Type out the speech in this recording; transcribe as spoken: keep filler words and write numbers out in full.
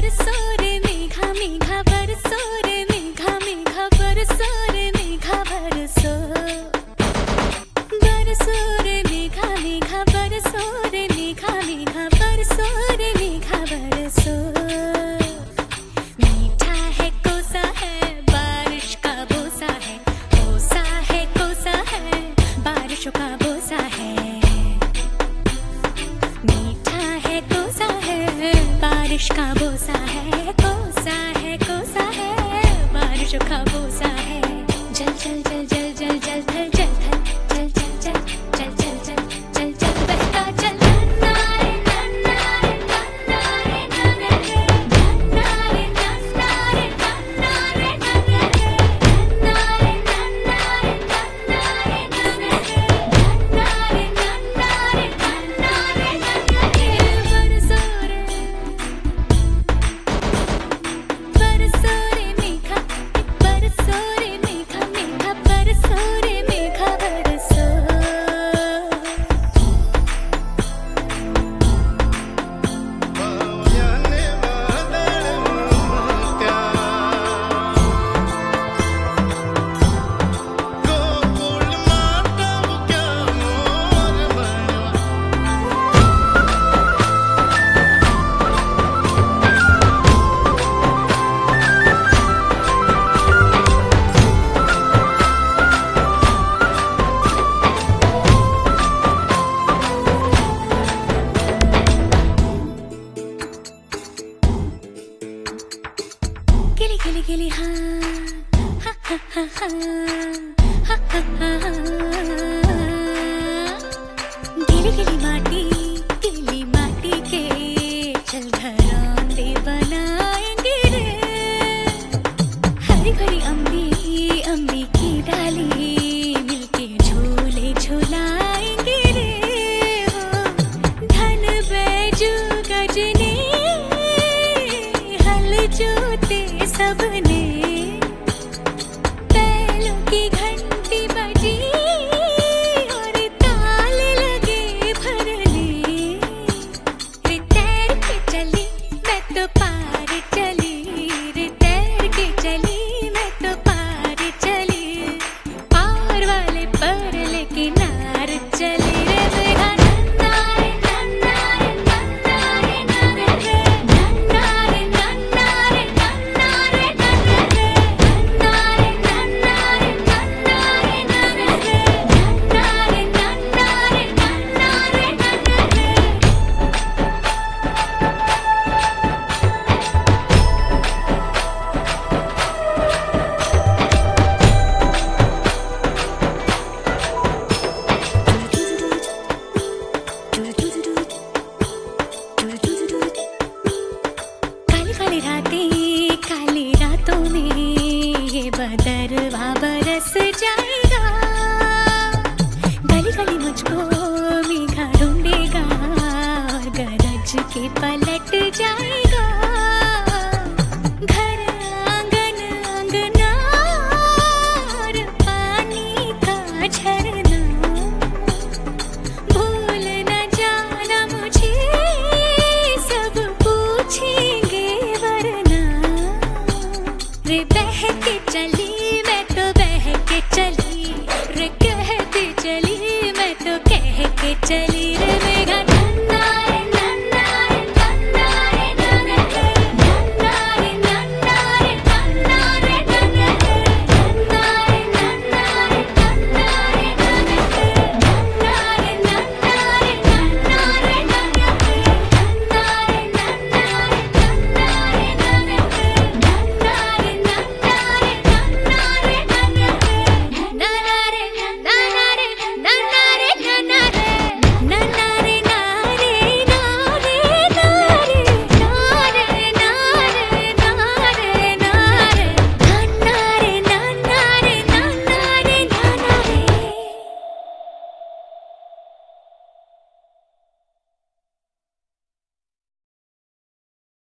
बरसो रे मेघा मेघा बरसो रे मेघा मेघा बरसो रे मेघा बरसो बरसो रे मेघा मेघा बरसो रे मेघा मेघा बरसो रे मेघा बरसो। मीठा है कोसा है बारिश का बोसा है, कोसा है कोसा है बारिशों का बोसा है। मीठा है कोसा है बारिश का बोसा है, कोसा है कोसा है बारिशों का बोसा है। जल जल जल जल जल जल थल जल थल जल जल जल जल जल जल जल जल बहता चल। नन्ना रे नन्ना रे नन्ना रे नन्ना रे नन्ना रे नन्ना रे नन्ना रे नन्ना रे नन्ना रे नन्ना रे नन्ना रे नन्ना रे नन्ना रे नन्ना रे नन्ना रे नन्ना रे। बरसो रे बरसो रे मेघा बरसो रे मेघा मेघा बरसो रे मेघा बरसो। गिली गिली गिली हाँ हा हा हा हा हा हा हा हा। गिली गिली माटी गिली माटी के चल घरौंदे बनाएंगे रे। हरी भरी अम्बी अम्बी की डाली मिलके झूले झुलाएंगे रे। हो धन बैजू गजनी हल जोते सबने, बैलों की घंटी बजी और ताल लगे भरने। रे तैर के चली मैं तो पार चली, रे तैर के चली मैं तो पार चली। पार वाले पर लेके नार चली रे मेघा। नन्ना रे नन्ना रे नन्ना रे नन्ना रे नन्ना रे नन्ना रे नन्ना रे नन्ना रे नन्ना रे नन्ना रे नन्ना रे नन्ना रे नन्ना रे नन्ना रे नन्ना रे नन्ना रे। काली काली रातें काली रातों में ये बदरवा बरस जाएगा। गली गली मुझको मेघा ढूंढेगा और गरज के पलट जाएगा।